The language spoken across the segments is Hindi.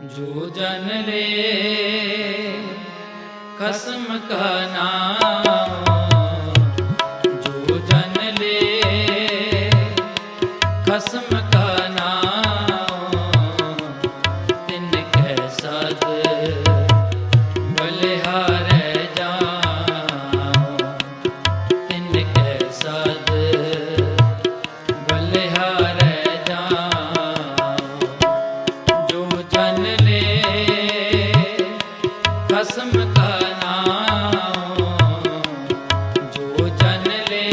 जो जन ले खस्म का नाम, जो जन ले खस्म का नाम, तिन कै सद बलिहारै जाऊं, तिन कै सद बलिहारै जाऊं। जो जन ले खस्म का नाम, जो जन ले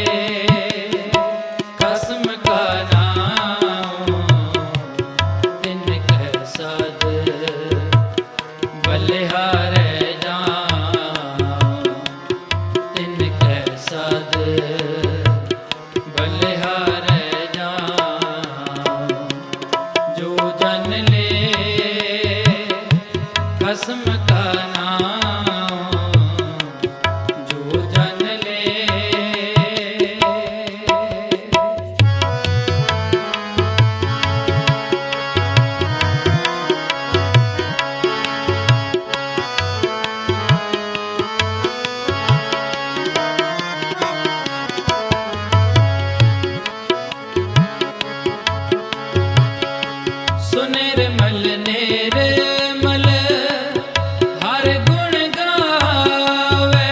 खस्म का नाम, तिन कै सद बलिहारै जाऊं, तिन कै सद बलिहारै जाऊं। जो जन ले खस्म का नाम, जो जन ले। सुनिर्मल निर्मल हर गुण गावे,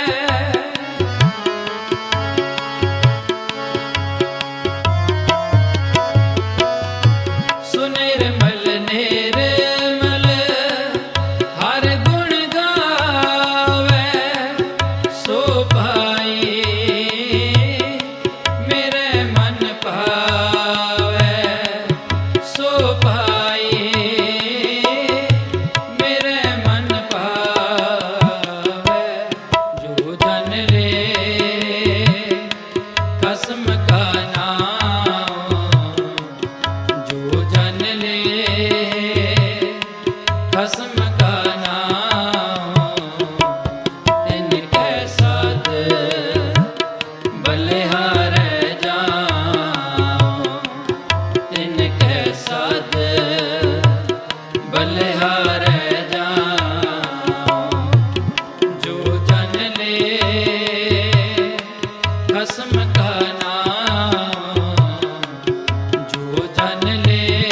सुनिर्मल निर्मल हर गुण गावे। सो पाई मेरे मन पावे, सो पाई मेरे मन पावे। जो जन ले खस्म का नाम, जो जन ले खस्म का नाम, तिन कै सद बलिहारै जाऊं, तिन कै सद बलिहारै जाऊं। जो जन ले खस्म का नाम, जो जन ले।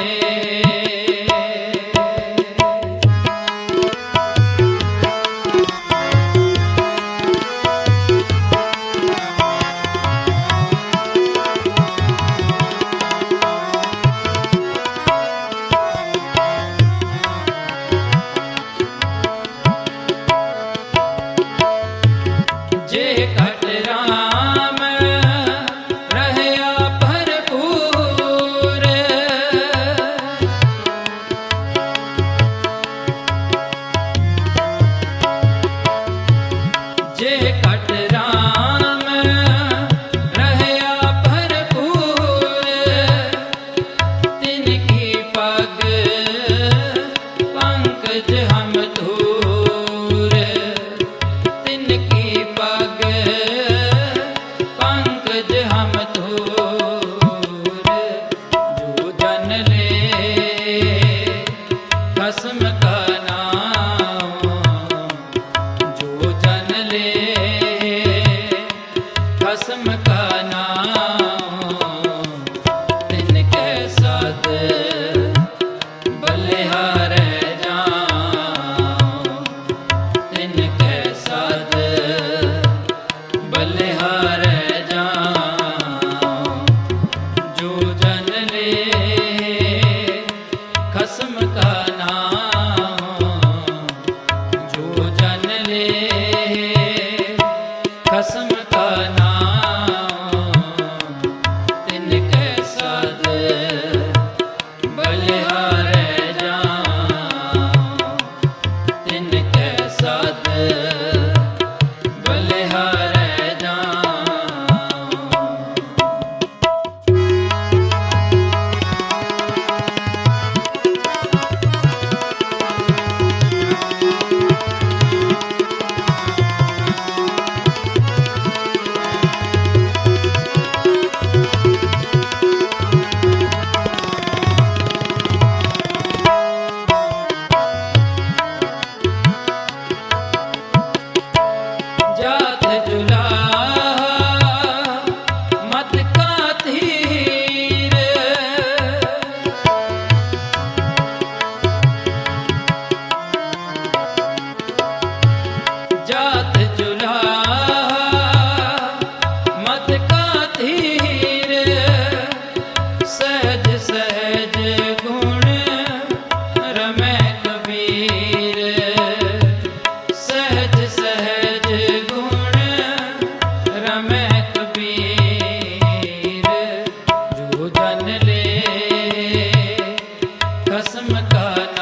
जे घट राम रहया भरपूर, जे घट राम रहया भरपूर, तिनकी पग पंकज हम धूर, तिनकी पग पंकज हम धूर। जो जन ले खस्म का नाम, जो जन ले खस्म का नाम, तिन कै सद बलिहारै जाऊं, तिन कै सद बलिहारै जाऊं। जो जन ले खस्म का नाम, का